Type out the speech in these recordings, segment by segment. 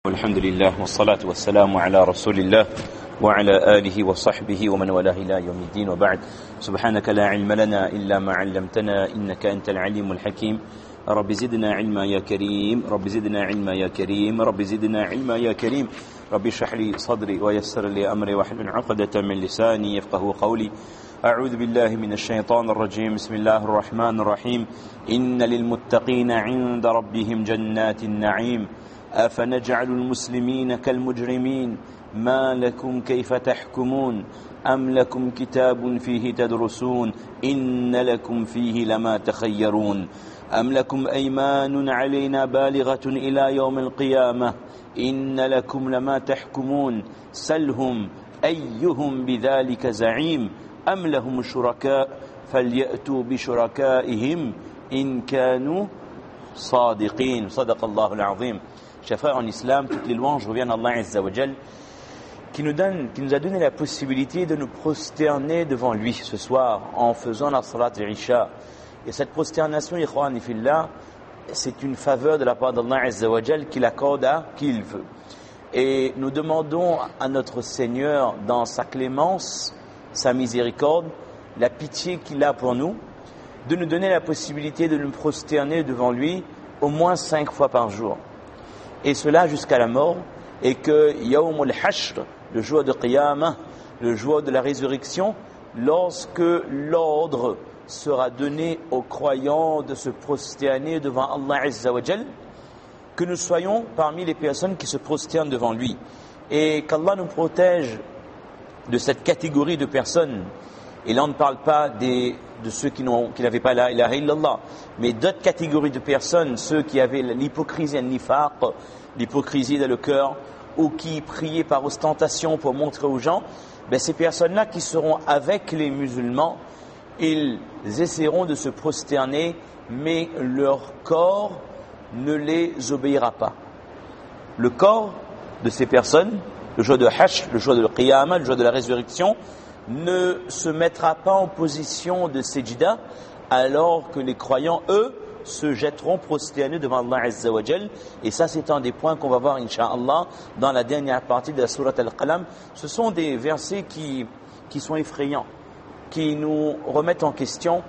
والحمد لله والصلاة والسلام على رسول الله وعلى آله وصحبه ومن والاه إلى يوم الدين وبعد. سبحانك لا علم لنا إلا ما علمتنا إنك أنت العليم الحكيم. رب زدنا علما يا كريم، رب زدنا علما يا كريم، رب زدنا علما يا كريم. رب اشرح لي صدري ويسر لي أمري واحلل عقدة من لساني يفقهوا قولي. أعوذ بالله من الشيطان الرجيم. بسم الله الرحمن الرحيم. إن للمتقين عند ربهم جنات النعيم أفنجعل المسلمين كالمجرمين ما لكم كيف تحكمون أم لكم كتاب فيه تدرسون إن لكم فيه لما تخيرون أم لكم أيمان علينا بالغة إلى يوم القيامة إن لكم لما تحكمون سلهم أيهم بذلك زعيم أم لهم شركاء فليأتوا بشركائهم إن كانوا صادقين. صدق الله العظيم. Chers frères en islam, toutes les louanges reviennent à Allah Azza wa Jal, qui nous a donné la possibilité de nous prosterner devant lui ce soir en faisant la salat al-Isha. Et cette prosternation, ikhwan fillah, c'est une faveur de la part d'Allah Azza wa Jal qu'il accorde à qui il veut. Et nous demandons à notre Seigneur, dans sa clémence, sa miséricorde, la pitié qu'il a pour nous, de nous donner la possibilité de nous prosterner devant lui au moins 5 fois par jour. Et cela jusqu'à la mort, et que Yawm al-Hashr, le jour de Qiyamah, le jour de la résurrection, lorsque l'ordre sera donné aux croyants de se prosterner devant Allah Azza wa Jal, que nous soyons parmi les personnes qui se prosternent devant lui. Et qu'Allah nous protège de cette catégorie de personnes. Et là on ne parle pas de ceux qui n'avaient pas la ilaha illallah, mais d'autres catégories de personnes, ceux qui avaient l'hypocrisie et le nifaq, l'hypocrisie dans le cœur, ou qui priaient par ostentation pour montrer aux gens, ces personnes-là qui seront avec les musulmans, ils essaieront de se prosterner, mais leur corps ne les obéira pas. Le corps de ces personnes, le jour de Hashr, le jour de Qiyamah, le jour de la résurrection, ne se mettra pas en position de sejda, alors que les croyants, eux, se jetteront prosternés devant Allah Azza wa Jal. Et ça, c'est un des points qu'on va voir, Inch'Allah, dans la dernière partie de la Sourate Al-Qalam. Ce sont des versets qui sont effrayants, qui nous remettent en question.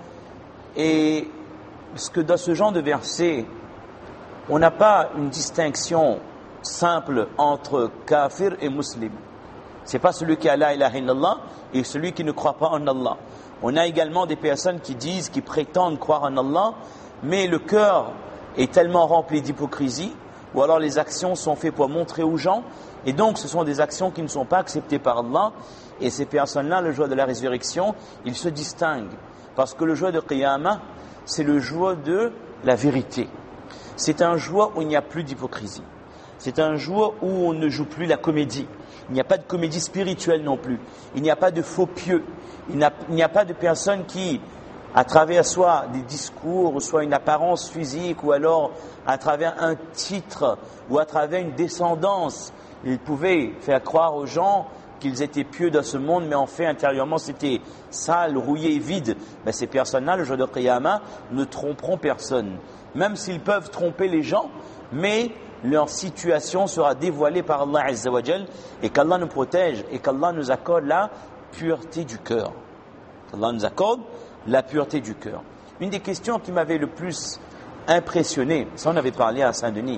Et parce que dans ce genre de versets, on n'a pas une distinction simple entre kafir et musulman. C'est pas celui qui a la ilaha illallah et celui qui ne croit pas en Allah. On a également des personnes qui prétendent croire en Allah, mais le cœur est tellement rempli d'hypocrisie, ou alors les actions sont faites pour montrer aux gens, et donc ce sont des actions qui ne sont pas acceptées par Allah, et ces personnes-là, le jour de la résurrection, ils se distinguent. Parce que le jour de Qiyamah, c'est le jour de la vérité. C'est un jour où il n'y a plus d'hypocrisie. C'est un jour où on ne joue plus la comédie. Il n'y a pas de comédie spirituelle non plus. Il n'y a pas de faux pieux. Il n'y a pas de personnes qui, à travers soit des discours, ou soit une apparence physique, ou alors à travers un titre, ou à travers une descendance, ils pouvaient faire croire aux gens qu'ils étaient pieux dans ce monde, mais en fait, intérieurement, c'était sale, rouillé, vide. Ces personnes-là, le jour de Qiyamah, ne tromperont personne. Même s'ils peuvent tromper les gens, mais leur situation sera dévoilée par Allah Azza wa Jal, et qu'Allah nous protège, et qu'Allah nous accorde la pureté du cœur. Allah nous accorde la pureté du cœur. Une des questions qui m'avait le plus impressionné, ça on avait parlé à Saint-Denis,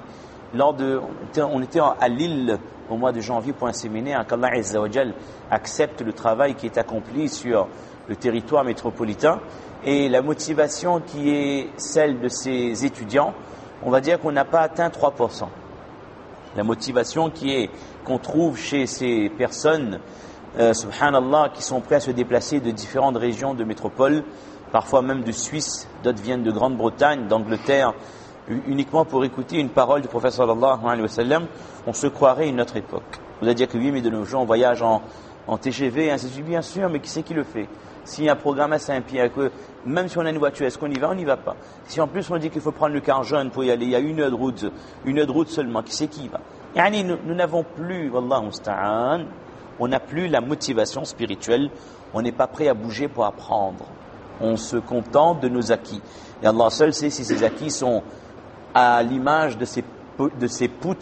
on était à Lille au mois de janvier pour un séminaire, qu'Allah Azza wa Jal accepte le travail qui est accompli sur le territoire métropolitain, et la motivation qui est celle de ces étudiants, on va dire qu'on n'a pas atteint 3%. La motivation qu'on trouve chez ces personnes, subhanallah, qui sont prêts à se déplacer de différentes régions de métropole, parfois même de Suisse, d'autres viennent de Grande-Bretagne, d'Angleterre, uniquement pour écouter une parole du prophète sallallahu alayhi wa sallam, on se croirait une autre époque. Vous allez dire que oui, mais de nos jours, on voyage en TGV, ainsi de suite, bien sûr, mais qui c'est qui le fait? S'il y a un programme à Saint-Pierre, même si on a une voiture, est-ce qu'on y va? On n'y va pas. Si en plus on dit qu'il faut prendre le car jaune pour y aller, il y a 1 heure de route seulement, qui c'est qui y va? Nous n'avons plus, wallahu musta'an, on n'a plus la motivation spirituelle, on n'est pas prêt à bouger pour apprendre. On se contente de nos acquis. Et Allah seul sait si ces acquis sont à l'image de ces poutres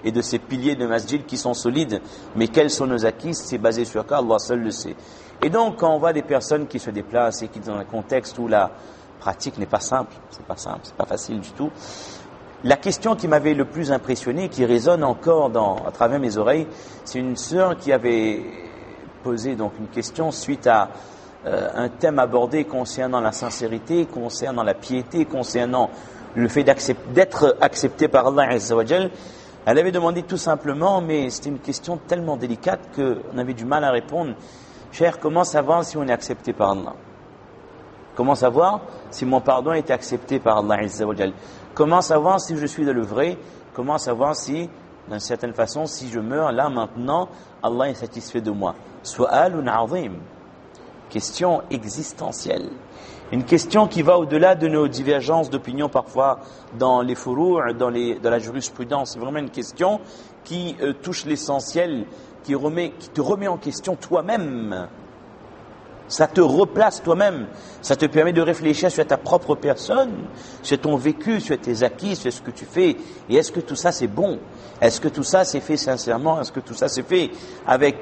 et de ces piliers de masjid qui sont solides. Mais quels sont nos acquis? C'est basé sur quoi? Allah seul le sait. Et donc, quand on voit des personnes qui se déplacent et qui sont dans un contexte où la pratique n'est pas simple, c'est pas facile du tout. La question qui m'avait le plus impressionné, qui résonne encore à travers mes oreilles, c'est une sœur qui avait posé donc une question suite à un thème abordé concernant la sincérité, concernant la piété, concernant le fait d'être accepté par Allah Azza wa Jal. Elle avait demandé tout simplement, mais c'était une question tellement délicate qu'on avait du mal à répondre. Cher, comment savoir si on est accepté par Allah? Comment savoir si mon pardon est accepté par Allah Azza wa Jal? Comment savoir si je suis dans le vrai? Comment savoir si, d'une certaine façon, si je meurs là maintenant, Allah est satisfait de moi? Su'alun 'azim. Question existentielle. Une question qui va au-delà de nos divergences d'opinion parfois dans les furu', dans la jurisprudence. C'est vraiment une question qui touche l'essentiel, qui te remet en question toi-même. Ça te replace toi-même. Ça te permet de réfléchir sur ta propre personne, sur ton vécu, sur tes acquis, sur ce que tu fais. Et est-ce que tout ça c'est bon? Est-ce que tout ça c'est fait sincèrement? Est-ce que tout ça c'est fait avec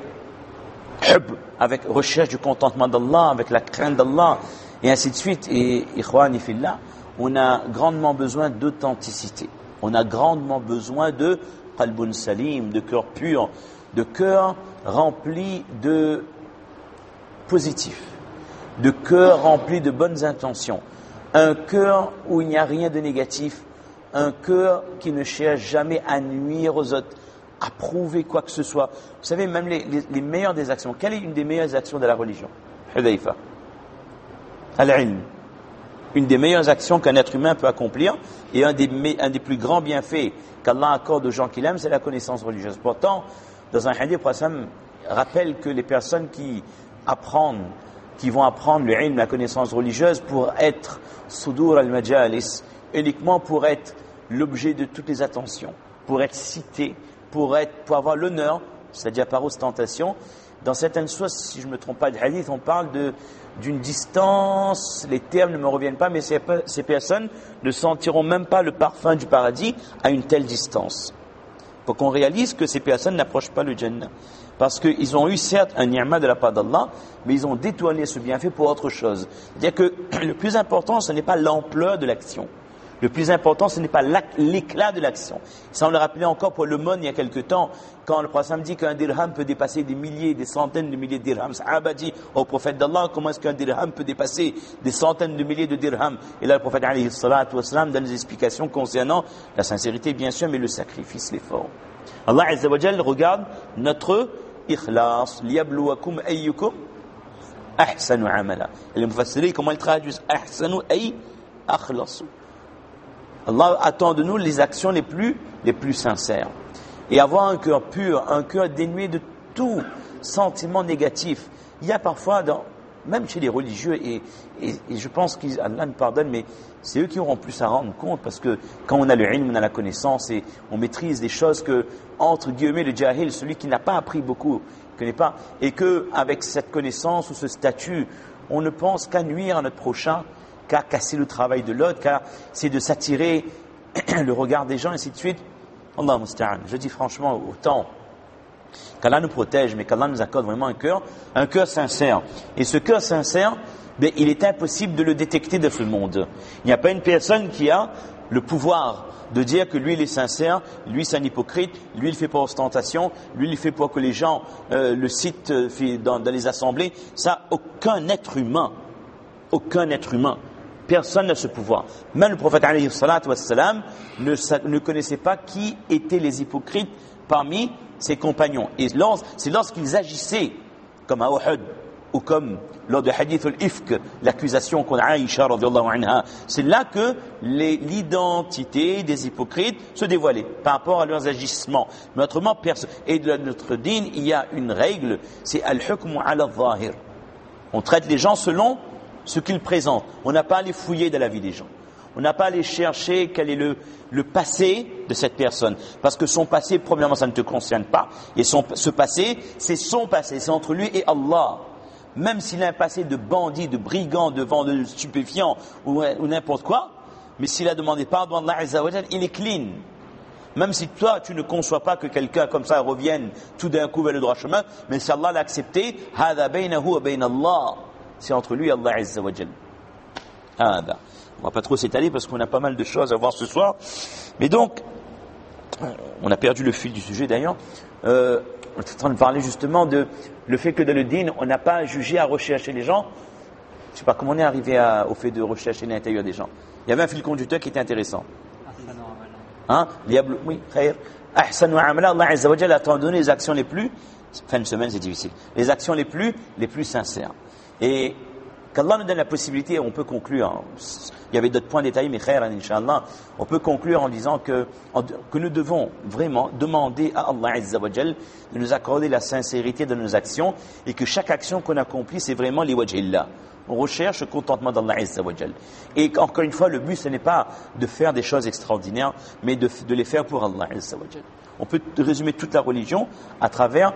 recherche du contentement d'Allah, avec la crainte d'Allah, et ainsi de suite. Et ikhwani fillah, on a grandement besoin d'authenticité. On a grandement besoin de qalbun salim, de cœur pur, de cœur rempli de positif, de cœur rempli de bonnes intentions, un cœur où il n'y a rien de négatif, un cœur qui ne cherche jamais à nuire aux autres, à prouver quoi que ce soit. Vous savez, même les meilleures des actions. Quelle est une des meilleures actions de la religion? Hudayfa. Al-ilm. Une des meilleures actions qu'un être humain peut accomplir et un des plus grands bienfaits qu'Allah accorde aux gens qu'il aime, c'est la connaissance religieuse. Pourtant, dans un hadith, le prophète rappelle que les personnes qui vont apprendre le ilm, la connaissance religieuse, pour être sudur al-majalis, uniquement pour être l'objet de toutes les attentions, pour être cité, pour avoir l'honneur, c'est-à-dire par ostentation. Dans certaines sources, si je ne me trompe pas de hadith, on parle d'une distance, les termes ne me reviennent pas, mais ces personnes ne sentiront même pas le parfum du paradis à une telle distance. Pour qu'on réalise que ces personnes n'approchent pas le Jannah. Parce qu'ils ont eu certes un ni'ma de la part d'Allah, mais ils ont détourné ce bienfait pour autre chose. C'est-à-dire que le plus important, ce n'est pas l'ampleur de l'action. Le plus important, ce n'est pas l'éclat de l'action. Ça, on le rappelait encore pour le monde il y a quelque temps, quand le prophète dit qu'un dirham peut dépasser des milliers, des centaines de milliers de dirhams. Sahaba dit au prophète d'Allah, comment est-ce qu'un dirham peut dépasser des centaines de milliers de dirhams? Et là, le prophète alayhi salatu wassalam donne des explications concernant la sincérité, bien sûr, mais le sacrifice, l'effort. Allah Azza wa Jal regarde notre ikhlas, liyabluwakum ayyukum ahsanu amala. Et les mufassiris, comment ils traduisent ahsanu ay akhlasu? Allah attend de nous les actions les plus sincères. Et avoir un cœur pur, un cœur dénué de tout sentiment négatif. Il y a parfois, même chez les religieux, et je pense qu'Allah nous pardonne, mais c'est eux qui auront plus à rendre compte, parce que quand on a le ilm, on a la connaissance, et on maîtrise des choses que, entre guillemets, le jahil, celui qui n'a pas appris beaucoup, ne connaît pas, et qu'avec cette connaissance ou ce statut, on ne pense qu'à nuire à notre prochain, qu'à casser le travail de l'autre, qu'à essayer de s'attirer le regard des gens, et ainsi de suite. Allah musta'an. Je dis franchement, autant qu'Allah nous protège, mais qu'Allah nous accorde vraiment un cœur sincère. Et ce cœur sincère, il est impossible de le détecter de ce monde. Il n'y a pas une personne qui a le pouvoir de dire que lui il est sincère, lui c'est un hypocrite, lui il fait pour ostentation, lui il fait pour que les gens le citent dans les assemblées. Ça, aucun être humain, personne n'a ce pouvoir. Même le prophète alayhi salatu wassalam ne connaissait pas qui étaient les hypocrites parmi ses compagnons. Et c'est lorsqu'ils agissaient comme à Uhud ou comme lors de hadith al-ifk, l'accusation contre Aïcha radhiyallahu anha, c'est là que l'identité des hypocrites se dévoilait par rapport à leurs agissements. Mais autrement, et de notre dîn, il y a une règle, c'est al-hukmu ala al-zahir. On traite les gens selon ce qu'ils présentent. On n'a pas à les fouiller dans la vie des gens. On n'a pas à aller chercher quel est le passé de cette personne. Parce que son passé, premièrement, ça ne te concerne pas. Et ce passé, c'est son passé. C'est entre lui et Allah. Même s'il a un passé de bandit, de brigand, de vendeur de stupéfiants ou n'importe quoi, mais s'il a demandé pardon à Allah Azza wa Jal, il est clean. Même si toi, tu ne conçois pas que quelqu'un comme ça revienne tout d'un coup vers le droit chemin, mais si Allah l'a accepté, هذا بينه وبين الله. C'est entre lui et Allah Azza wa Jal. هذا. On va pas trop s'étaler parce qu'on a pas mal de choses à voir ce soir. Mais donc, on a perdu le fil du sujet d'ailleurs. On est en train de parler justement de le fait que dans le dîn, on n'a pas jugé à rechercher les gens. Je ne sais pas comment on est arrivé au fait de rechercher l'intérieur des gens. Il y avait un fil conducteur qui était intéressant. Hein? Oui, khair. Ahsan wa amala, Allah Azza wa Jalla a donné les actions les plus, fin de semaine c'est difficile, les actions les plus sincères. Et qu'Allah nous donne la possibilité, on peut conclure, il y avait d'autres points détaillés, mais khair, Inch'Allah, on peut conclure en disant que nous devons vraiment demander à Allah Azza wa Jal de nous accorder la sincérité de nos actions et que chaque action qu'on accomplit, c'est vraiment li wajhillah. On recherche le contentement d'Allah Azza wa Jal. Et encore une fois, le but, ce n'est pas de faire des choses extraordinaires, mais de les faire pour Allah Azza wa Jal. On peut résumer toute la religion à travers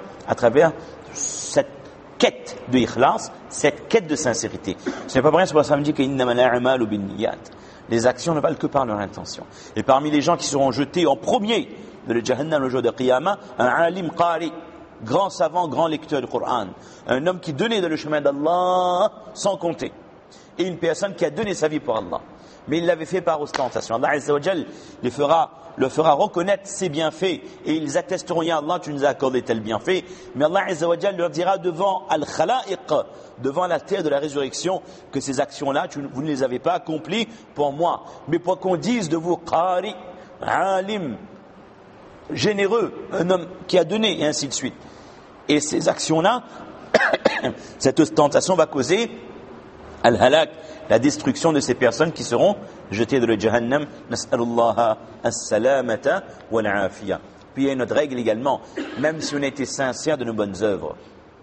cette quête de ikhlas, cette quête de sincérité. Ce n'est pas vrai, c'est pour ça qu'on dit qu'innamal a'malu binniyat. Les actions ne valent que par leur intention. Et parmi les gens qui seront jetés en premier de le Jahannam le jour de Qiyamah, un alim qari, grand savant, grand lecteur du Coran, un homme qui donnait dans le chemin d'Allah sans compter, et une personne qui a donné sa vie pour Allah, mais il l'avait fait par ostentation. Allah Azza wa Jal le fera reconnaître ses bienfaits et ils attesteront: ya Allah, tu nous as accordé tel bienfait. Mais Allah Azza wa Jal leur dira devant Al-Khalaiq, devant la terre de la résurrection, que ces actions-là, vous ne les avez pas accomplies pour moi, mais pour qu'on dise de vous Qari, Alim, généreux, un homme qui a donné, et ainsi de suite. Et ces actions-là, cette ostentation va causer al-halak, la destruction de ces personnes qui seront jetées dans le Jahannam. Nas'alullaha as-salamata wal-afiyah. Puis il y a une autre règle également, même si on a été sincère de nos bonnes œuvres,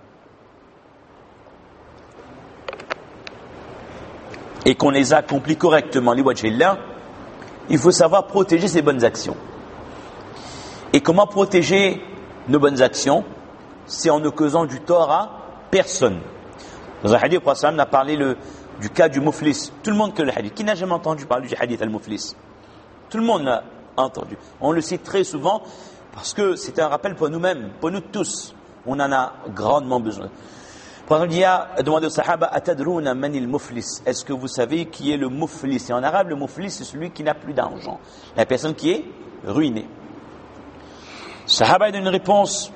et qu'on les a accomplies correctement, li wajhillah, il faut savoir protéger ces bonnes actions. Et comment protéger nos bonnes actions? C'est en ne causant du tort à personne. Dans un hadith, le prophète a parlé du cas du muflis. Tout le monde connaît le hadith. Qui n'a jamais entendu parler du hadith al-muflis? Tout le monde l'a entendu. On le cite très souvent parce que c'est un rappel pour nous-mêmes, pour nous tous. On en a grandement besoin. Le prophète a demandé aux sahaba: Atadrouna manil muflis? Est-ce que vous savez qui est le muflis? Et en arabe, le muflis, c'est celui qui n'a plus d'argent. La personne qui est ruinée. Sahaba donne une réponse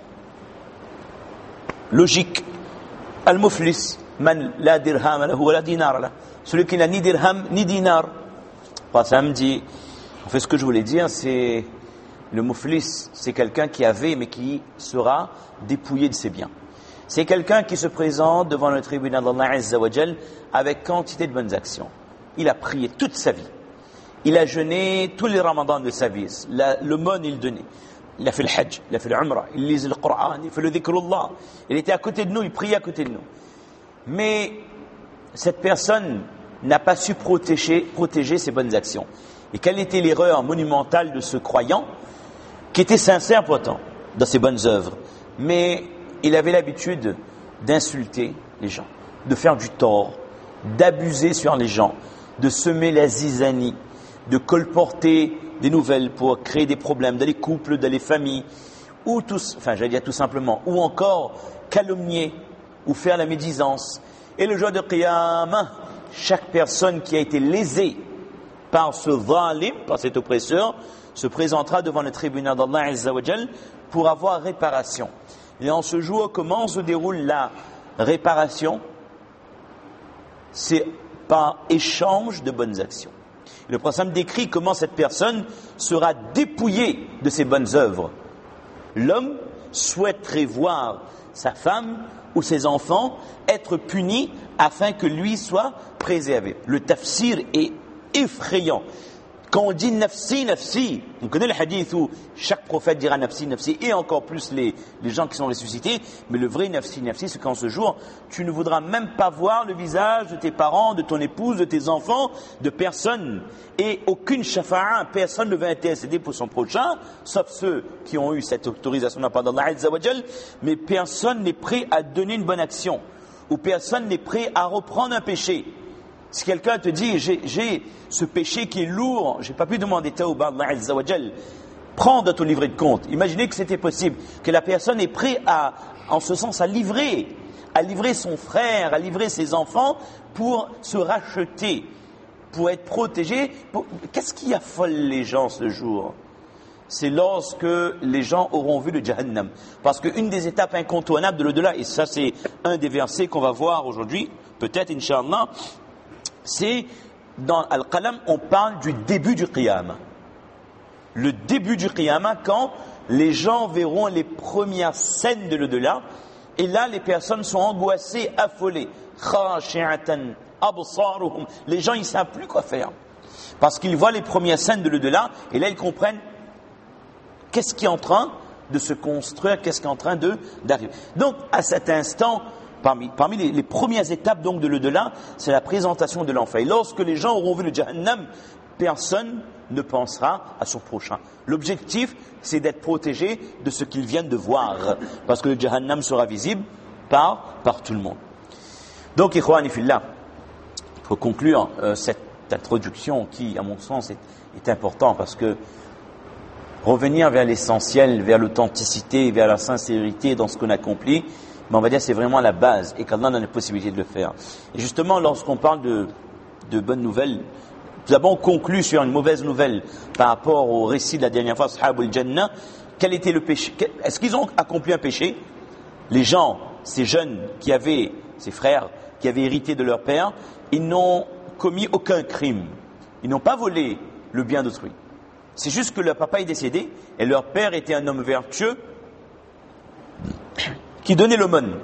logique. Al-muflis, man la dirham lahu wa la dinar lahu. Celui qui n'a ni dirham ni dinar. Ça me dit, en fait, ce que je voulais dire, c'est le muflis, c'est quelqu'un qui avait mais qui sera dépouillé de ses biens. C'est quelqu'un qui se présente devant le tribunal d'Allah Azza wa Jal avec quantité de bonnes actions. Il a prié toute sa vie. Il a jeûné tous les ramadans de sa vie. L'aumône, il donnait. Il a fait le hajj, il a fait l'umrah, il lisait le Coran, il fait le dhikrullah. Il était à côté de nous, il priait à côté de nous. Mais cette personne n'a pas su protéger ses bonnes actions. Et quelle était l'erreur monumentale de ce croyant, qui était sincère pourtant dans ses bonnes œuvres, mais il avait l'habitude d'insulter les gens, de faire du tort, d'abuser sur les gens, de semer la zizanie, de colporter des nouvelles pour créer des problèmes dans les couples, dans les familles, ou tout simplement, ou encore calomnier, ou faire la médisance. Et le jour de Qiyamah, chaque personne qui a été lésée par ce zalim, par cet oppresseur, se présentera devant le tribunal d'Allah Azza wa Jal pour avoir réparation. Et en ce jour, comment se déroule la réparation? C'est par échange de bonnes actions. Le prophète décrit comment cette personne sera dépouillée de ses bonnes œuvres. L'homme souhaiterait voir sa femme ou ses enfants être punis afin que lui soit préservé. Le tafsir est effrayant. Quand on dit nafsi, nafsi, on connaît le hadith où chaque prophète dira nafsi, nafsi, et encore plus les gens qui sont ressuscités, mais le vrai nafsi, nafsi, c'est qu'en ce jour, tu ne voudras même pas voir le visage de tes parents, de ton épouse, de tes enfants, de personne. Et aucune shafa'a, personne ne va intercéder pour son prochain, sauf ceux qui ont eu cette autorisation de la part d'Allah Azza wa Jal, mais personne n'est prêt à donner une bonne action, ou personne n'est prêt à reprendre un péché. Si quelqu'un te dit, j'ai ce péché qui est lourd, j'ai pas pu demander tawbah à Allah Azza wa Jal, prendre ton livret de compte. Imaginez que c'était possible, que la personne est prête en ce sens à livrer son frère, à livrer ses enfants pour se racheter, pour être protégé. Qu'est-ce qui affole les gens ce jour? C'est lorsque les gens auront vu le Jahannam. Parce qu'une des étapes incontournables de l'au-delà, et ça c'est un des versets qu'on va voir aujourd'hui, peut-être, Inch'Allah, c'est dans Al-Qalam, on parle du début du Qiyamah. Le début du Qiyamah, quand les gens verront les premières scènes de l'au-delà, et là les personnes sont angoissées, affolées. Khashi'atan absaruhum. Les gens ils ne savent plus quoi faire. Parce qu'ils voient les premières scènes de l'au-delà, et là ils comprennent qu'est-ce qui est en train de se construire, qu'est-ce qui est en train d'arriver. Donc à cet instant, parmi les premières étapes donc de l'au-delà, c'est la présentation de l'enfer. Et lorsque les gens auront vu le Jahannam, personne ne pensera à son prochain. L'objectif, c'est d'être protégé de ce qu'ils viennent de voir, parce que le Jahannam sera visible par tout le monde. Donc, Ikhwani fillah, il faut conclure cette introduction qui, à mon sens, est importante, parce que revenir vers l'essentiel, vers l'authenticité, vers la sincérité dans ce qu'on accomplit, mais on va dire c'est vraiment la base, et qu'Allah a la possibilité de le faire. Et justement, lorsqu'on parle de bonnes nouvelles, nous avons conclu sur une mauvaise nouvelle par rapport au récit de la dernière fois, Ashabul Jannah. Quel était le péché? Est-ce qu'ils ont accompli un péché? Les gens, ces jeunes ces frères qui avaient hérité de leur père, ils n'ont commis aucun crime. Ils n'ont pas volé le bien d'autrui. C'est juste que leur papa est décédé et leur père était un homme vertueux qui donnait l'aumône.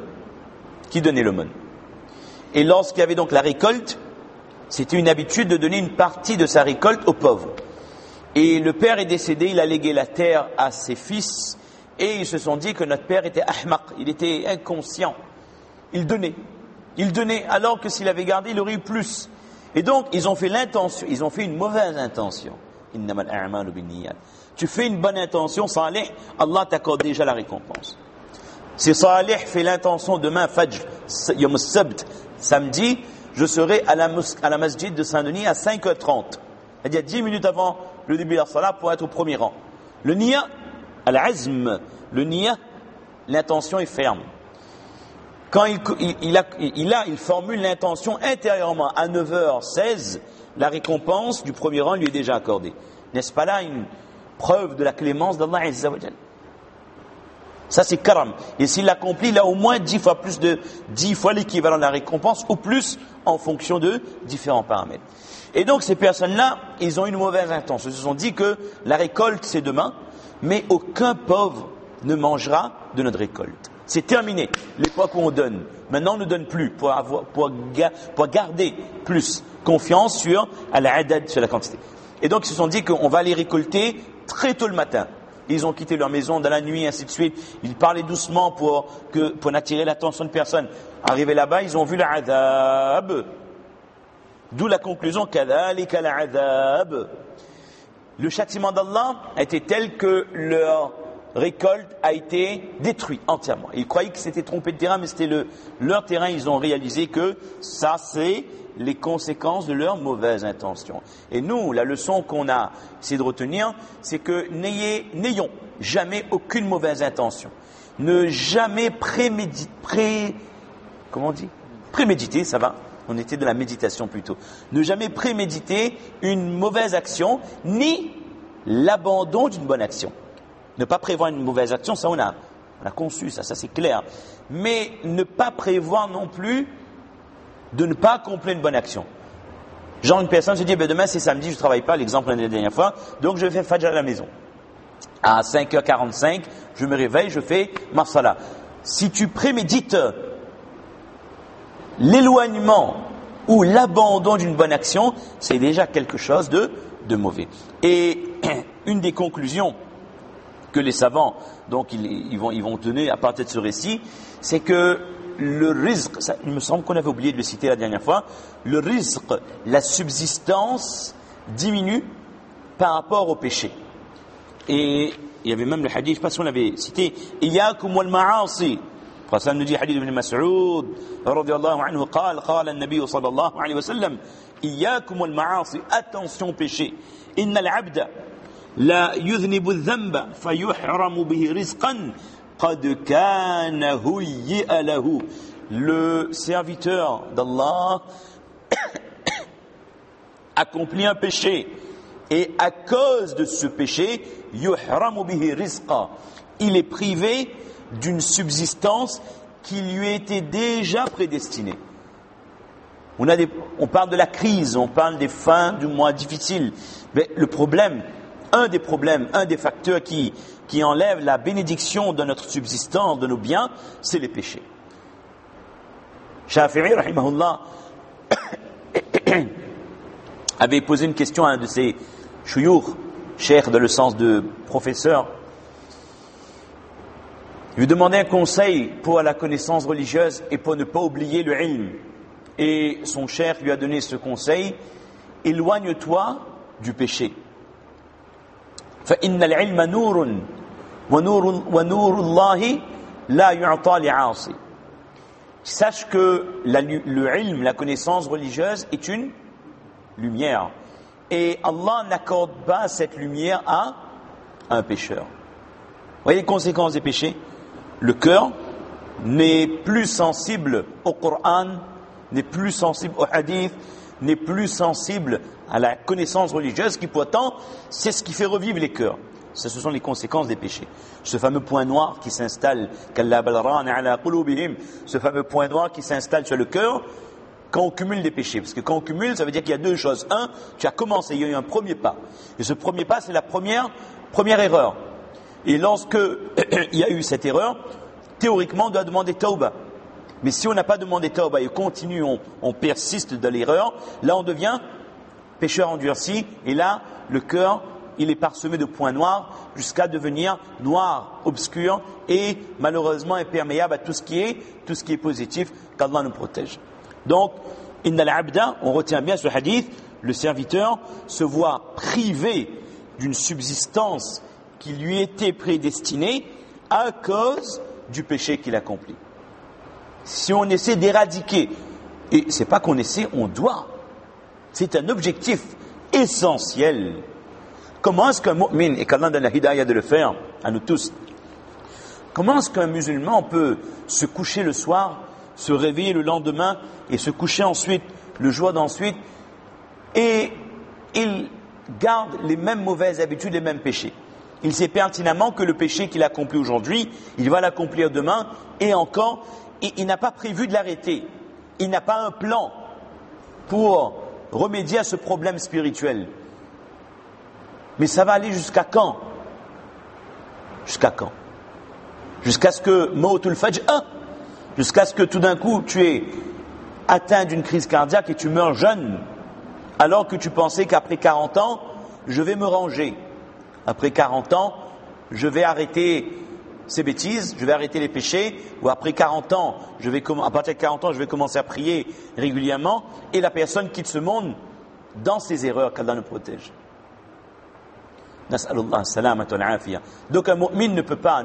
Et lorsqu'il y avait donc la récolte, c'était une habitude de donner une partie de sa récolte aux pauvres. Et le père est décédé, il a légué la terre à ses fils, et ils se sont dit que notre père était ahmaq, il était inconscient. Il donnait, alors que s'il avait gardé, il aurait eu plus. Et donc, ils ont fait une mauvaise intention. Innamal a'malu binniyat. Tu fais une bonne intention, salih, Allah t'accorde déjà la récompense. Si salih fait l'intention demain, fajr, yom as-sabt, samedi, je serai à la masjid de Saint-Denis à 5h30. C'est-à-dire 10 minutes avant le début de la salat pour être au premier rang. Le niya, al-azm, l'intention est ferme. Quand il formule l'intention intérieurement à 9h16, la récompense du premier rang lui est déjà accordée. N'est-ce pas là une preuve de la clémence d'Allah Azza wa Jal? Ça c'est karam. Et s'il l'accomplit, il a au moins 10 fois l'équivalent de la récompense, ou plus en fonction de différents paramètres. Et donc ces personnes-là, ils ont une mauvaise intention. Ils se sont dit que la récolte c'est demain, mais aucun pauvre ne mangera de notre récolte. C'est terminé, l'époque où on donne. Maintenant on ne donne plus pour garder plus confiance sur al-adad, sur la quantité. Et donc ils se sont dit qu'on va les récolter très tôt le matin. Ils ont quitté leur maison dans la nuit, ainsi de suite. Ils parlaient doucement pour n'attirer l'attention de personne. Arrivés là-bas, ils ont vu l'adab. D'où la conclusion, kadhalika l'adab. Le châtiment d'Allah était tel que leur récolte a été détruite entièrement. Ils croyaient que c'était trompé de terrain, mais c'était leur terrain. Ils ont réalisé que ça, c'est les conséquences de leur mauvaise intention. Et nous, la leçon qu'on a essayé de retenir, c'est que n'ayons jamais aucune mauvaise intention. Ne jamais préméditer, ça va? On était de la méditation plutôt. Ne jamais préméditer une mauvaise action, ni l'abandon d'une bonne action. Ne pas prévoir une mauvaise action, ça on a conçu, ça c'est clair. Mais ne pas prévoir non plus de ne pas accomplir une bonne action. Genre une personne se dit, demain c'est samedi, je ne travaille pas, l'exemple de la dernière fois, donc je vais faire fajr à la maison. À 5h45, je me réveille, je fais ma salat. Si tu prémédites l'éloignement ou l'abandon d'une bonne action, c'est déjà quelque chose de mauvais. Et une des conclusions que les savants, donc ils vont donner à partir de ce récit, c'est que le rizq, il me semble qu'on avait oublié de le citer la dernière fois, le rizq, la subsistance diminue par rapport au péché. Et il y avait même le hadith, je ne sais pas si on l'avait cité, Iyakum wal ma'asi. Le prophète nous dit, hadith ibn Mas'ud, radiyallahu anhu, qala an-nabi sallallahu alayhi wa sallam, Iyakum wal ma'asi, attention péché. Inna al-abda لا يذنب الذنب فيحرم به رزقا قد كان هيئ له. Le serviteur d'Allah accomplit un péché et à cause de ce péché, yuhramu bihi rizqa, il est privé d'une subsistance qui lui était déjà prédestinée. On parle de la crise, on parle des fins du mois difficiles. Mais le problème, un des facteurs qui enlève la bénédiction de notre subsistance, de nos biens, c'est les péchés. Shafi'i, rahimahullah, avait posé une question à un de ses shuyukh, cheikh dans le sens de professeur. Il lui demandait un conseil pour la connaissance religieuse et pour ne pas oublier le ilm. Et son cheikh lui a donné ce conseil: éloigne-toi du péché. فَإِنَّ الْعِلْمَ نُورٌ وَنُورُ اللَّهِ لَا يُعْطَى لِعَاصٍ. Sache que le ilm, la connaissance religieuse, est une lumière. Et Allah n'accorde pas cette lumière à un pécheur. Vous voyez les conséquences des péchés? Le cœur n'est plus sensible au Coran, n'est plus sensible au hadith, n'est plus sensible à la connaissance religieuse, qui pourtant, c'est ce qui fait revivre les cœurs. Ce sont les conséquences des péchés. Ce fameux point noir qui s'installe, ce fameux point noir qui s'installe sur le cœur quand on cumule des péchés. Parce que quand on cumule, ça veut dire qu'il y a deux choses. Un, tu as commencé, il y a eu un premier pas. Et ce premier pas, c'est la première erreur. Et lorsque il y a eu cette erreur, théoriquement, on doit demander tauba. Mais si on n'a pas demandé tauba et continue, on persiste dans l'erreur, là on devient pécheur endurci. Et là, le cœur, il est parsemé de points noirs jusqu'à devenir noir, obscur et malheureusement imperméable à tout ce qui est positif, qu'Allah nous protège. Donc, innal abda, on retient bien ce hadith, le serviteur se voit privé d'une subsistance qui lui était prédestinée à cause du péché qu'il accomplit. Si on essaie d'éradiquer, et c'est pas qu'on essaie, on doit, c'est un objectif essentiel. Comment est-ce qu'un mu'min, et qu'Allah donne la hidayah de le faire à nous tous, comment est-ce qu'un musulman peut se coucher le soir, se réveiller le lendemain et se coucher ensuite, le jour d'ensuite, et il garde les mêmes mauvaises habitudes, les mêmes péchés? Il sait pertinemment que le péché qu'il accomplit aujourd'hui, il va l'accomplir demain et encore, et il n'a pas prévu de l'arrêter. Il n'a pas un plan pour remédier à ce problème spirituel. Mais ça va aller jusqu'à quand? Jusqu'à quand? Jusqu'à ce que Mawtul Faj'a, jusqu'à ce que tout d'un coup tu es atteint d'une crise cardiaque et tu meurs jeune, alors que tu pensais qu'après 40 ans, je vais me ranger. Après 40 ans, je vais arrêter ces bêtises, je vais arrêter les péchés, ou après 40 ans, à partir de 40 ans, je vais commencer à prier régulièrement, et la personne quitte ce monde dans ses erreurs, qu'Allah nous protège. Nas'alullah salamata wal afiya. Donc un mu'min ne peut pas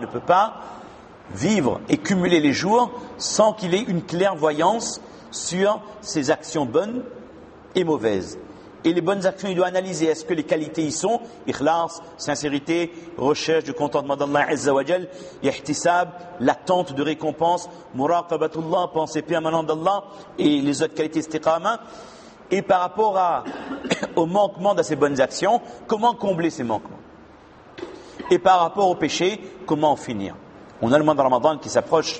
vivre et cumuler les jours sans qu'il ait une clairvoyance sur ses actions bonnes et mauvaises. Et les bonnes actions, il doit analyser, est-ce que les qualités y sont? Ikhlas, sincérité, recherche du contentement d'Allah Azza wa Jal, ihtisab, l'attente de récompense, muraqabatullah, pensée permanente d'Allah, et les autres qualités istiqama. Et par rapport au manquement de ces bonnes actions, comment combler ces manquements? Et par rapport au péché, comment en finir? On a le mois de Ramadan qui s'approche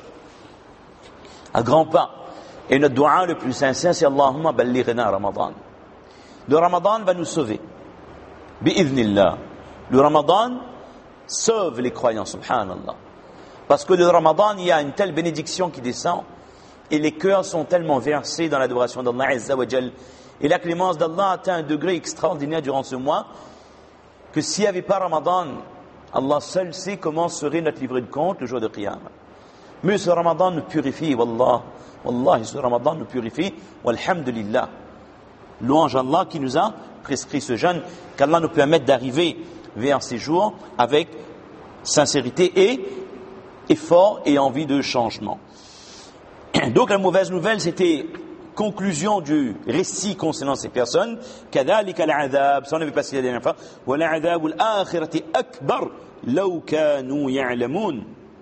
à grands pas. Et notre dua le plus sincère, c'est Allahumma ballighna Ramadan. Le Ramadan va nous sauver. Bi'idhnillah. Le Ramadan sauve les croyants, subhanallah. Parce que le Ramadan, il y a une telle bénédiction qui descend et les cœurs sont tellement versés dans l'adoration d'Allah Azza wa Jal. Et la clémence d'Allah atteint un degré extraordinaire durant ce mois que s'il n'y avait pas Ramadan, Allah seul sait comment serait notre livret de compte le jour de Qiyamah. Mais ce Ramadan nous purifie, wallah. Wallahi, ce Ramadan nous purifie. Walhamdulillah. Louange à Allah qui nous a prescrit ce jeûne, qu'Allah nous permette d'arriver vers ces jours avec sincérité et effort et envie de changement. Donc la mauvaise nouvelle, c'était conclusion du récit concernant ces personnes, كذلك العذاب, ça on avait passé la dernière fois, وَلَعَذَابُ الْآخِرَةِ أَكْبَرُ لَوْ كَانُوا يَعْلَمُونَ.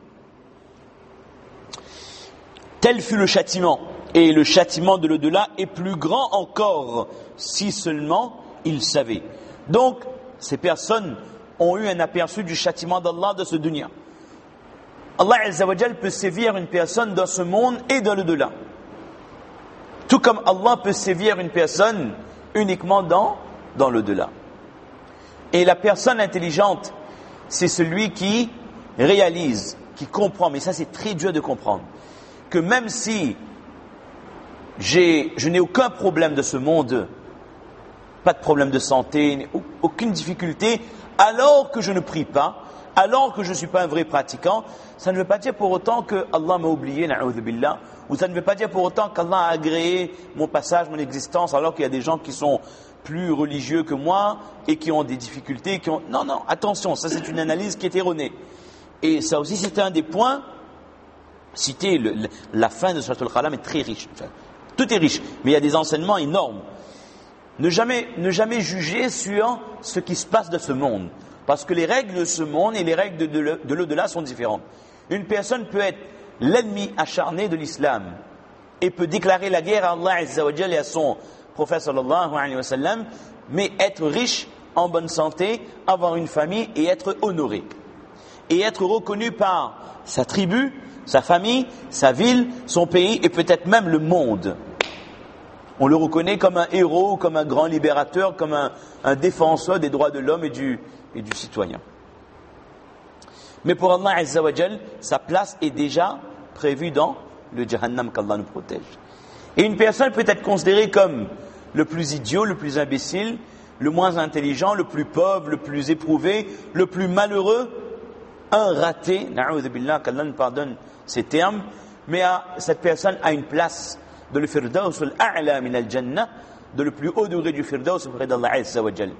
Tel fut le châtiment, et le châtiment de l'au-delà est plus grand encore, si seulement ils savaient. Donc, ces personnes ont eu un aperçu du châtiment d'Allah de ce dunya. Allah Azza wa Jal peut sévir une personne dans ce monde et dans l'au-delà. Tout comme Allah peut sévir une personne uniquement dans l'au-delà. Et la personne intelligente, c'est celui qui réalise, qui comprend, mais ça c'est très dur de comprendre, que même si je n'ai aucun problème de ce monde, pas de problème de santé, aucune difficulté, alors que je ne prie pas, alors que je ne suis pas un vrai pratiquant, ça ne veut pas dire pour autant que Allah m'a oublié, na'oudhu billah, ou ça ne veut pas dire pour autant qu'Allah a agréé mon passage, mon existence, alors qu'il y a des gens qui sont plus religieux que moi et qui ont des difficultés, Non, attention, ça c'est une analyse qui est erronée. Et ça aussi c'est un des points cités, la fin de Surat Al-Qalam est très riche. Enfin, tout est riche, mais il y a des enseignements énormes. Ne jamais juger sur ce qui se passe dans ce monde. Parce que les règles de ce monde et les règles de l'au-delà sont différentes. Une personne peut être l'ennemi acharné de l'islam et peut déclarer la guerre à Allah Azza wa Jal et à son prophète sallallahu alayhi wa sallam, mais être riche, en bonne santé, avoir une famille et être honoré. Et être reconnu par sa tribu, sa famille, sa ville, son pays et peut-être même le monde. On le reconnaît comme un héros, comme un grand libérateur, comme un défenseur des droits de l'homme et du citoyen. Mais pour Allah Azza wa Jal, sa place est déjà prévue dans le Jahannam, qu'Allah nous protège. Et une personne peut être considérée comme le plus idiot, le plus imbécile, le moins intelligent, le plus pauvre, le plus éprouvé, le plus malheureux, un raté, na'oudhu billah, qu'Allah nous pardonne ces termes, mais cette personne a une place de le firdaus al-a'la min al-jannah, de le plus haut degré du firdaus auprès d'Allah Azza wa Jal.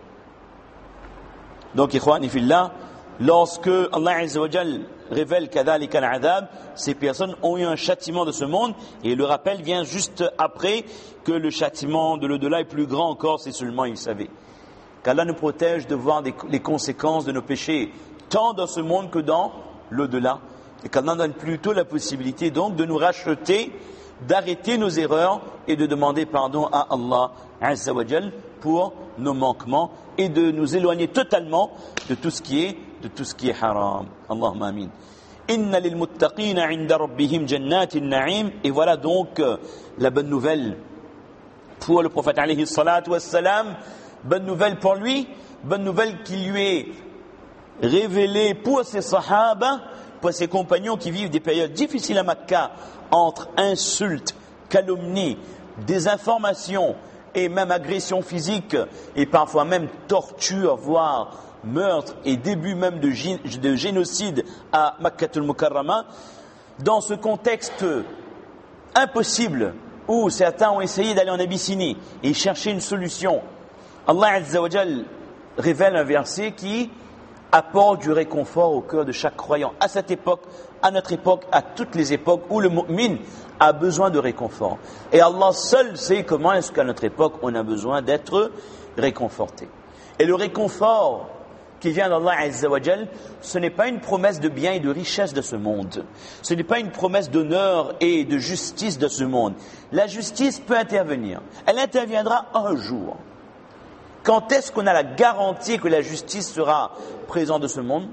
Donc, ikhwani fillah, lorsque Allah Azza wa Jal révèle kadhalika al-adhab, ces personnes ont eu un châtiment de ce monde, et le rappel vient juste après que le châtiment de l'au-delà est plus grand encore si seulement ils savaient. Qu'Allah nous protège de voir les conséquences de nos péchés, tant dans ce monde que dans l'au-delà, et qu'Allah donne plutôt la possibilité donc de nous racheter, d'arrêter nos erreurs et de demander pardon à Allah Azza wa Jal pour nos manquements et de nous éloigner totalement de tout ce qui est haram. Allahumma amin. Inna lil muttaqina 'inda rabbihim jannatin na'im. Et voilà donc la bonne nouvelle pour le prophète alayhi salatu wassalam, bonne nouvelle pour lui, bonne nouvelle qui lui est révélée pour ses sahaba, pour ses compagnons qui vivent des périodes difficiles à Makkah, entre insultes, calomnies, désinformation et même agression physique et parfois même torture, voire meurtre et début même de génocide à Makkatul Mukarrama. Dans ce contexte impossible où certains ont essayé d'aller en Abyssinie et chercher une solution, Allah Azza wa Jal révèle un verset qui apporte du réconfort au cœur de chaque croyant. À cette époque, à notre époque, à toutes les époques où le mu'min a besoin de réconfort. Et Allah seul sait comment est-ce qu'à notre époque on a besoin d'être réconforté. Et le réconfort qui vient d'Allah Azza wa Jal, ce n'est pas une promesse de bien et de richesse de ce monde. Ce n'est pas une promesse d'honneur et de justice de ce monde. La justice peut intervenir. Elle interviendra un jour. Quand est-ce qu'on a la garantie que la justice sera présente de ce monde?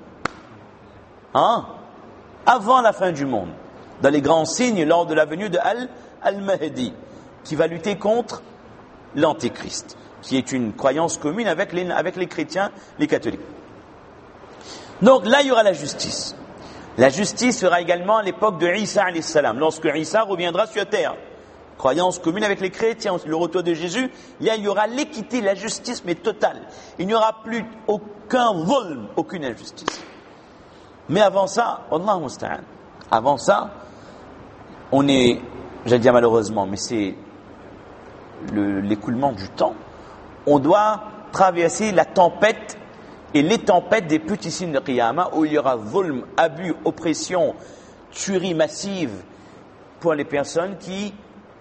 Avant la fin du monde. Dans les grands signes, lors de la venue de Al-Mahdi, qui va lutter contre l'Antéchrist, qui est une croyance commune avec les chrétiens, les catholiques. Donc là, il y aura la justice. La justice sera également à l'époque de Isa alayhi salam, lorsque Isa reviendra sur terre. Croyance commune avec les chrétiens, le retour de Jésus, il y aura l'équité, la justice, mais totale. Il n'y aura plus aucun vol, aucune injustice. Mais avant ça, Allah musta'an. Avant ça, on est, j'allais dire malheureusement, mais c'est l'écoulement du temps. On doit traverser la tempête et les tempêtes des petits signes de Qiyamah où il y aura zulm, abus, oppression, tuerie massive pour les personnes qui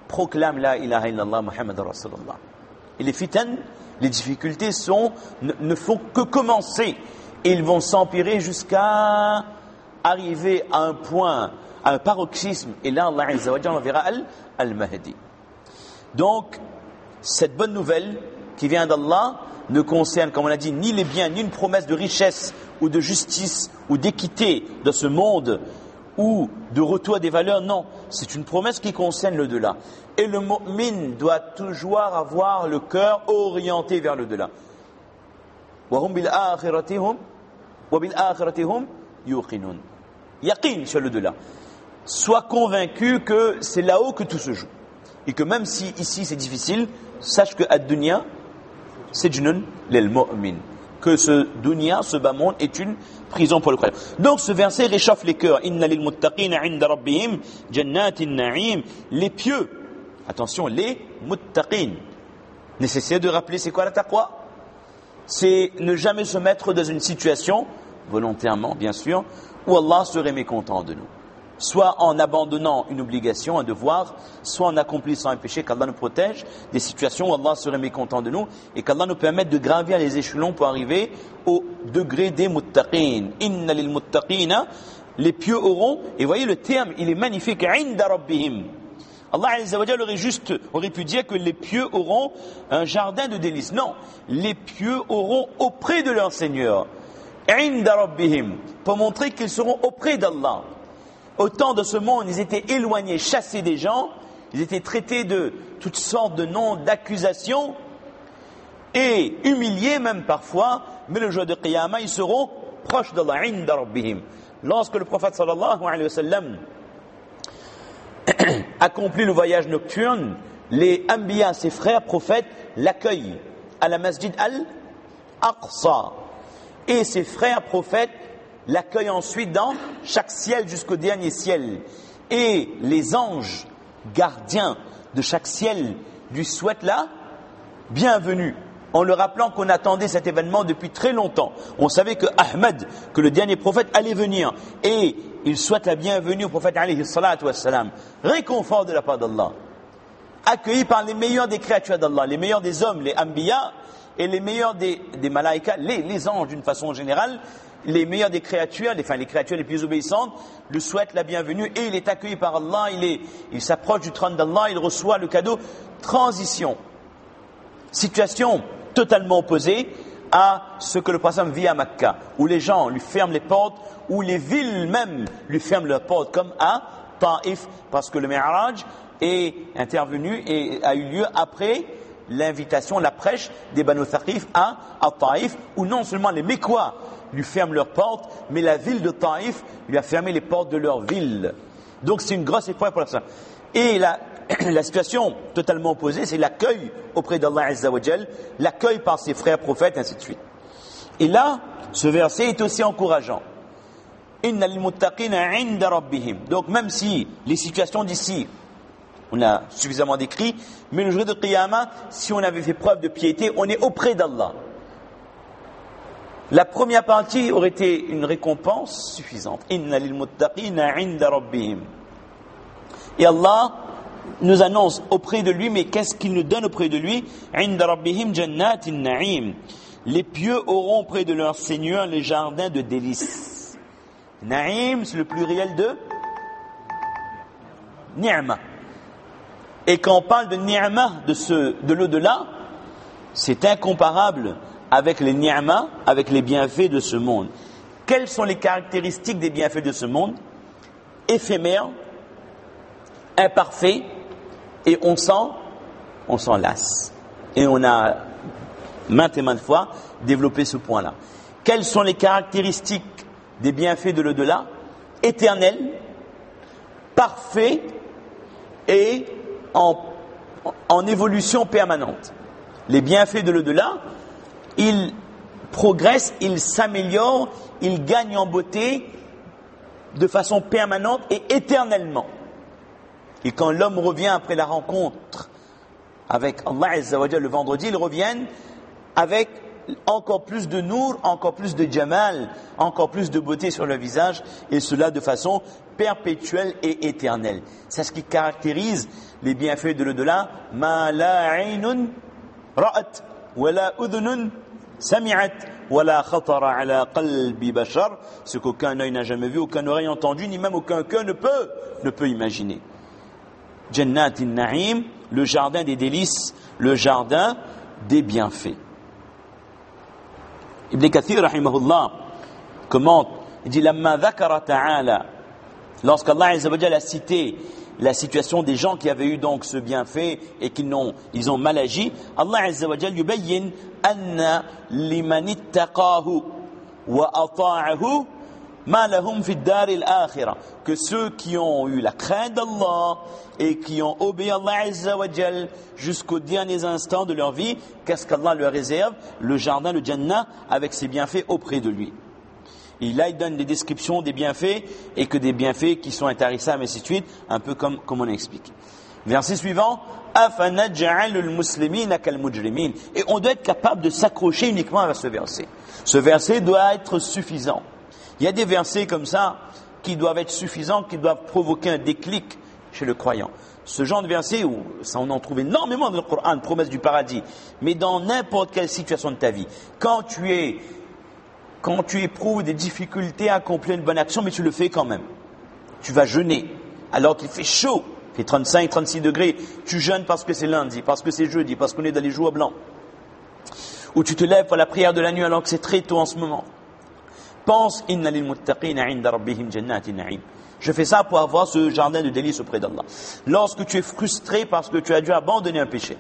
proclament la ilaha illallah Muhammad Rasulullah. Et les fitan, les difficultés ne font que commencer. Et ils vont s'empirer jusqu'à arriver à un point, à un paroxysme. Et là, Allah Azza wa Jalla enverra Al-Mahdi. Donc, cette bonne nouvelle qui vient d'Allah ne concerne, comme on l'a dit, ni les biens, ni une promesse de richesse ou de justice ou d'équité dans ce monde ou de retour à des valeurs. Non, c'est une promesse qui concerne l'au-delà. Et le mu'min doit toujours avoir le cœur orienté vers l'au-delà. وَهُمْ بِالْآخِرَةِ هُمْ يُوقِنُونَ. Yaqin sur l'au-delà. Sois convaincu que c'est là-haut que tout se joue. Et que même si ici c'est difficile, sache que ad-dunya sijnun lil mu'min. Que ce dunya, ce bas monde, est une prison pour le croyant. Donc ce verset réchauffe les cœurs. Inna lil muttaqina 'inda rabbihim jannatin na'im. Les pieux, attention, les muttaqin. Nécessaire de rappeler c'est quoi la taqwa? C'est ne jamais se mettre dans une situation, volontairement bien sûr, où Allah serait mécontent de nous. Soit en abandonnant une obligation, un devoir, soit en accomplissant un péché, qu'Allah nous protège des situations où Allah serait mécontent de nous et qu'Allah nous permette de gravir les échelons pour arriver au degré des muttaqin. Inna lil muttaqina, les pieux auront, et voyez le terme, il est magnifique, 'inda rabbihim. Allah Azza wa Jalla aurait pu dire que les pieux auront un jardin de délices. Non, les pieux auront auprès de leur Seigneur. 'Inda rabbihim, pour montrer qu'ils seront auprès d'Allah. Au temps de ce monde, ils étaient éloignés, chassés des gens, ils étaient traités de toutes sortes de noms, d'accusations, et humiliés même parfois, mais le jour de Qiyamah, ils seront proches d'Allah, 'inda rabbihim. Lorsque le prophète sallallahu alayhi wa sallam accomplit le voyage nocturne, les Anbiya, ses frères prophètes, l'accueillent à la Masjid Al-Aqsa. Et ses frères prophètes l'accueillent ensuite dans chaque ciel jusqu'au dernier ciel. Et les anges gardiens de chaque ciel lui souhaitent la bienvenue, en le rappelant qu'on attendait cet événement depuis très longtemps. On savait que Ahmed, que le dernier prophète, allait venir. Et il souhaite la bienvenue au prophète alayhi salatu wassalam. Réconfort de la part d'Allah. Accueilli par les meilleurs des créatures d'Allah, les meilleurs des hommes, les Anbiya, et les meilleurs des malaïkas, les anges d'une façon générale, les meilleurs des créatures, les créatures les plus obéissantes, lui souhaitent la bienvenue et il est accueilli par Allah, il s'approche du trône d'Allah, il reçoit le cadeau. Transition. Situation totalement opposée à ce que le prophète vit à Makkah, où les gens lui ferment les portes, où les villes même lui ferment leurs portes, comme à Taïf, parce que le Mi'raj est intervenu et a eu lieu après l'invitation, la prêche des Banu Thaqif à Taïf, où non seulement les Mécois lui ferment leurs portes, mais la ville de Taïf lui a fermé les portes de leur ville. Donc c'est une grosse épreuve pour ça. Et la situation totalement opposée, c'est l'accueil auprès d'Allah Azza wa Jal, l'accueil par ses frères prophètes, ainsi de suite. Et là, ce verset est aussi encourageant. Inna lil muttaqina 'inda rabbihim. Donc même si les situations d'ici, on a suffisamment décrit, mais le jour de Qiyamah, si on avait fait preuve de piété, on est auprès d'Allah. La première partie aurait été une récompense suffisante. Inna lil muttaqina 'inda rabbihim. Et Allah nous annonce auprès de lui, mais qu'est-ce qu'il nous donne auprès de lui? 'Inda rabbihim jannatin na'im. Les pieux auront auprès de leur Seigneur les jardins de délices. Na'im, c'est le pluriel de ni'ma. Et quand on parle de ni'ma, de l'au-delà, c'est incomparable avec les ni'ma, avec les bienfaits de ce monde. Quelles sont les caractéristiques des bienfaits de ce monde? Éphémères, imparfaits, et on s'en lasse. Et on a maintes et maintes fois développé ce point-là. Quelles sont les caractéristiques des bienfaits de l'au-delà? Éternels, parfaits et en évolution permanente. Les bienfaits de l'au-delà, ils progressent, ils s'améliorent, ils gagnent en beauté de façon permanente et éternellement. Et quand l'homme revient après la rencontre avec Allah Azza wa Jalla le vendredi, ils reviennent avec encore plus de nour, encore plus de jamal, encore plus de beauté sur le visage, et cela de façon perpétuelle et éternelle. C'est ce qui caractérise les bienfaits de l'au-delà. Ma la aynun ra'at wa la udhunun sami'at wa la khatara ala qalbi bashar, ce qu'aucun œil n'a jamais vu, aucun oreille entendu, ni même aucun cœur ne peut imaginer. Jannatin Na'im, le jardin des délices, le jardin des bienfaits. Ibn Kathir rahimahullah commente, il dit lamma dhakara ta'ala, lorsqu'Allah azza wa jalla a cité la situation des gens qui avaient eu donc ce bienfait et ils ont mal agi, Allah azza wa jalla yubayyin anna liman ittaqahu wa ata'ahu ma lahum fi ad-dar al-akhirah, que ceux qui ont eu la crainte d'Allah et qui ont obéi à Allah azza wa jalla jusqu'aux derniers instants de leur vie, qu'est-ce qu'Allah leur réserve? Le jardin, le Jannah, avec ses bienfaits auprès de lui. Et là, il donne des descriptions des bienfaits et que des bienfaits qui sont intarissables et ainsi de suite, un peu comme on explique. Verset suivant, afanaj'alul muslimina kal mujrimin. Et on doit être capable de s'accrocher uniquement à ce verset. Ce verset doit être suffisant. Il y a des versets comme ça qui doivent être suffisants, qui doivent provoquer un déclic chez le croyant. Ce genre de verset, ça on en trouve énormément dans le Coran, promesse du paradis, mais dans n'importe quelle situation de ta vie. Quand tu éprouves des difficultés à accomplir une bonne action, mais tu le fais quand même. Tu vas jeûner, alors qu'il fait chaud, il fait 35, 36 degrés, tu jeûnes parce que c'est lundi, parce que c'est jeudi, parce qu'on est dans les jours blancs. Ou tu te lèves pour la prière de la nuit alors que c'est très tôt en ce moment. Pense, inna lil muttaqina 'inda rabbihim jannatin na'im. Je fais ça pour avoir ce jardin de délices auprès d'Allah. Lorsque tu es frustré parce que tu as dû abandonner un péché.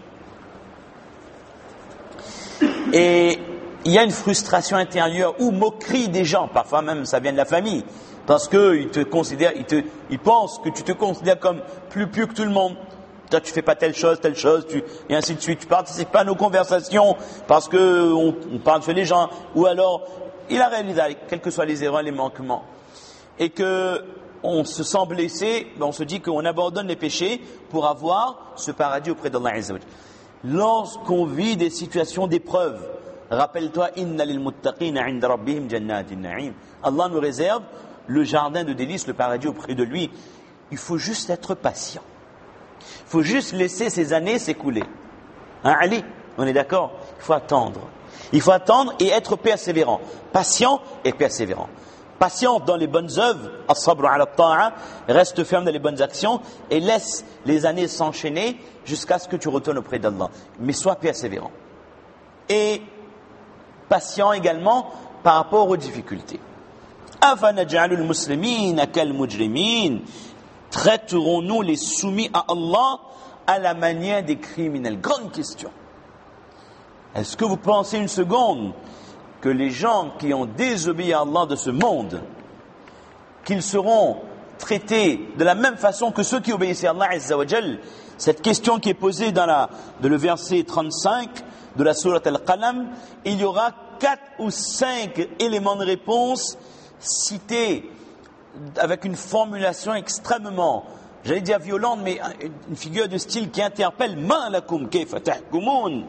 Et il y a une frustration intérieure ou moquerie des gens, parfois même ça vient de la famille, parce qu'ils te considèrent, ils pensent que tu te considères comme plus pieux que tout le monde. Toi, tu fais pas telle chose, et ainsi de suite. Tu participes pas à nos conversations parce que on parle sur les gens, ou alors il a réalisé, quelles que soient les erreurs, les manquements, et que on se sent blessé, on se dit qu'on abandonne les péchés pour avoir ce paradis auprès d'Allah azza wa jalla. Lorsqu'on vit des situations d'épreuve, rappelle-toi, inna lil muttaqina 'inda rabbihim jannatin na'im. Allah nous réserve le jardin de délices, le paradis auprès de lui. Il faut juste être patient. Il faut juste laisser ces années s'écouler. Hein, Ali, on est d'accord? Il faut attendre. Il faut attendre et être persévérant. Patient et persévérant. Patient dans les bonnes œuvres, as-sabr 'ala at-ta'a, reste ferme dans les bonnes actions et laisse les années s'enchaîner jusqu'à ce que tu retournes auprès d'Allah. Mais sois persévérant. Et patient également par rapport aux difficultés. Afanaj'alul muslimina kal mujrimin. Traiterons-nous les soumis à Allah à la manière des criminels? Grande question. Est-ce que vous pensez une seconde que les gens qui ont désobéi à Allah de ce monde, qu'ils seront traités de la même façon que ceux qui obéissaient à Allah azza wa jal? Cette question qui est posée dans le verset 35 de la sourate Al-Qalam, il y aura 4 ou 5 éléments de réponse cités avec une formulation extrêmement, j'allais dire violente, mais une figure de style qui interpelle. Ma lakum kayfa tahkumun?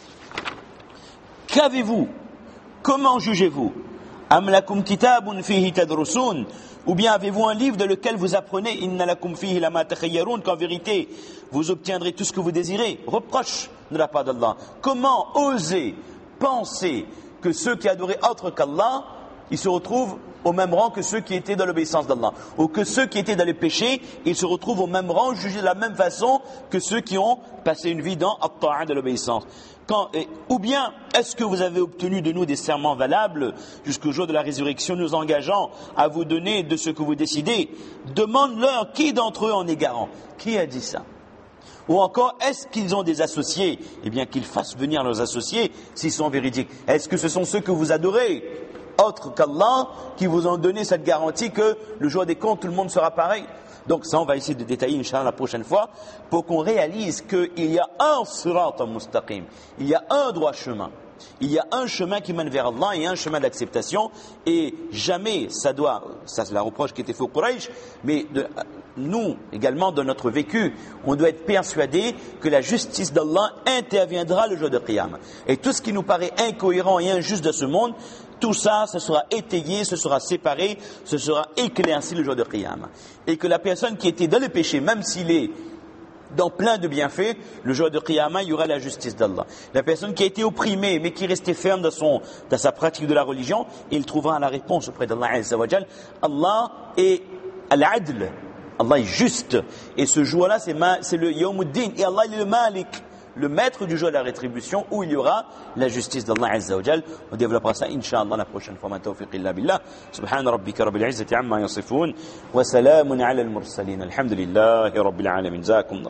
Qu'avez-vous? Comment jugez-vous? Am lakum kitabun fihi tadrusun? Ou bien avez-vous un livre dans lequel vous apprenez inna lakum fihi lama takhayyarun, qu'en vérité vous obtiendrez tout ce que vous désirez? Reproche de la part d'Allah. Comment oser penser que ceux qui adoraient autre qu'Allah, ils se retrouvent au même rang que ceux qui étaient dans l'obéissance d'Allah, ou que ceux qui étaient dans les péchés, ils se retrouvent au même rang, jugés de la même façon que ceux qui ont passé une vie dans at-ta'a, de l'obéissance. Ou bien, est-ce que vous avez obtenu de nous des serments valables jusqu'au jour de la résurrection, nous engageant à vous donner de ce que vous décidez? Demande-leur qui d'entre eux en est garant. Qui a dit ça? Ou encore, est-ce qu'ils ont des associés? Eh bien, qu'ils fassent venir leurs associés s'ils sont véridiques. Est-ce que ce sont ceux que vous adorez, autres qu'Allah, qui vous ont donné cette garantie que le jour des comptes, tout le monde sera pareil? Donc ça, on va essayer de détailler, Inch'Allah, la prochaine fois, pour qu'on réalise qu'il y a un sirat mustaqim, il y a un droit chemin. Il y a un chemin qui mène vers Allah et un chemin d'acceptation, et jamais ça c'est la reproche qui était fait au Quraysh, mais nous également dans notre vécu, on doit être persuadé que la justice d'Allah interviendra le jour de Qiyam. Et tout ce qui nous paraît incohérent et injuste de ce monde, tout ça, ce sera étayé, ce sera séparé, ce sera éclairci le jour de Qiyam. Et que la personne qui était dans le péché, même s'il est dans plein de bienfaits, le jour de Qiyamah, il y aura la justice d'Allah. La personne qui a été opprimée, mais qui restait ferme dans sa pratique de la religion, il trouvera la réponse auprès d'Allah Azza wa Jal. Allah est al-adl. Allah est juste. Et ce jour-là, c'est le Yawmuddin. Et Allah il est le Malik, le maître du jour de la rétribution, où il y aura la justice d'Allah Azza wa Jal. On développera ça, Inch'Allah, la prochaine fois. Ma tawfiq illa billah. Subhana rabbika rabbil izzati amma yasifun. Wa salamun ala al-mursalin. Alhamdulillahi rabbil alamin.